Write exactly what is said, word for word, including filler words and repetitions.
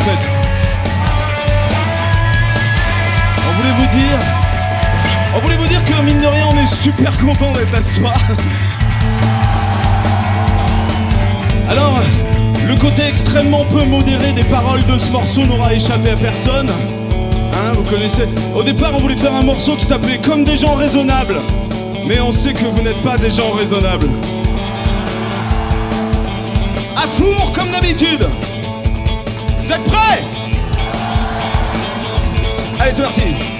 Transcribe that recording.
fait. On voulait vous dire... On voulait vous dire que mine de rien, on est super content d'être là ce soir. Alors, le côté extrêmement peu modéré des paroles de ce morceau n'aura échappé à personne. Hein, vous connaissez. Au départ, on voulait faire un morceau qui s'appelait Comme des gens raisonnables. Mais on sait que vous n'êtes pas des gens raisonnables. À four comme d'habitude. Vous êtes prêts? Allez, c'est parti.